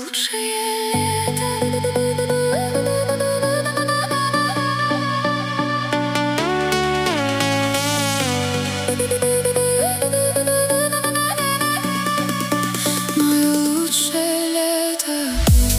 лучшее лето. Мое лучшее лето.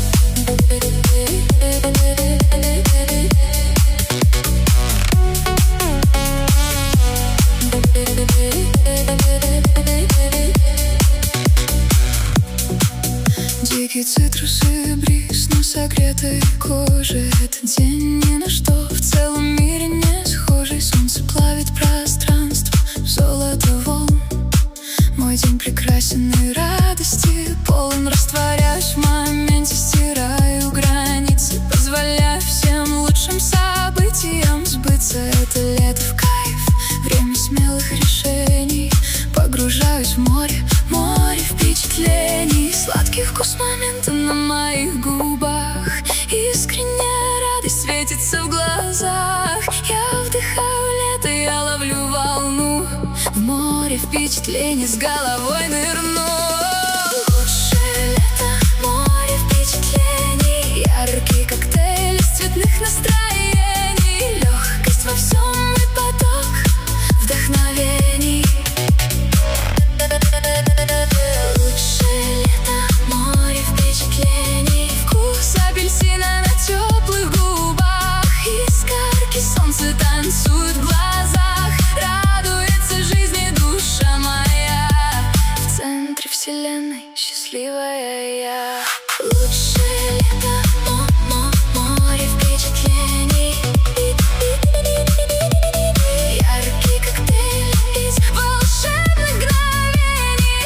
Дикие цитрусы, бриз на согретой коже. Этот день ни на что в целом мире не схожий. Солнце плавит пространство в золото волн. Мой день прекрасен и радости полон. Растворяюсь в моменте, стираю границы, позволяю всем лучшим событиям сбыться. Это лето в кайф, время смелых решений. Погружаюсь в море, море впечатлений. Сладкий вкус момента на моих губах. Искренняя радость светится в глазах. Я вдыхаю лето, я ловлю волну. В море впечатлений с головой нырну. Лучшее лето, море впечатлений. Яркий коктейль из цветных настроений. Легкость во всем и поток вдохновений. Лучшее лето, море впечатлений. Вкус апельсина на теплых губах. Искорки солнца танцуют в глазах. Радуется жизни душа моя. В центре вселенной счастливая я. Лучшее лето, море впечатлений. Яркий коктейль из волшебных мгновений.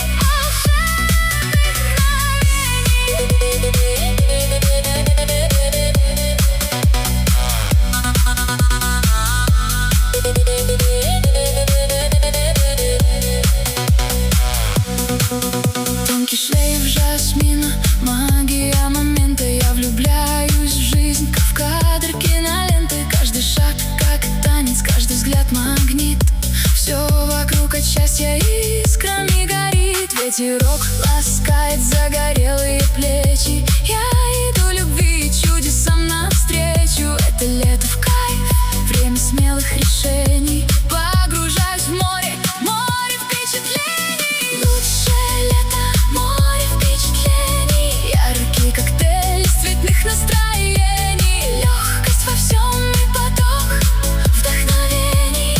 Тонкий шлейф жасмина, магия момента. Я влюбляюсь в жизнь, как в кадр киноленты. Каждый шаг как танец, каждый взгляд магнит. Все вокруг от счастья искрами горит. Ветерок ласкает загорелые плечи. Я иду любви и чудесам навстречу. Это лето в кайф, время смелых решений. Погружаюсь в море, море впечатлений. Лучшее лето, море впечатлений. Яркий коктейль из цветных настроений. Легкость во всем и поток вдохновений.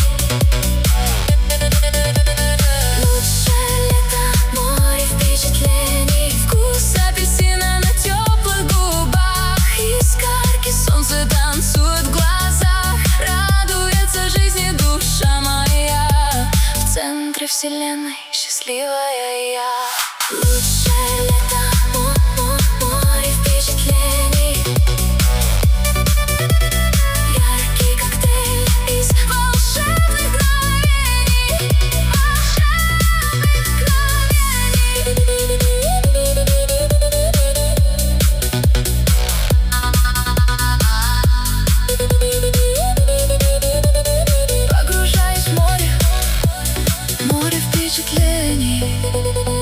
Лучшее лето, море впечатлений. Вкус апельсина на теплых губах. Искорки солнца танцуют в глазах. Радуется жизни душа моя. В центре вселенной счастливая я. Лучшее лето, море впечатлений. Яркий коктейль из волшебных мгновений. Погружаюсь в море, море впечатлений.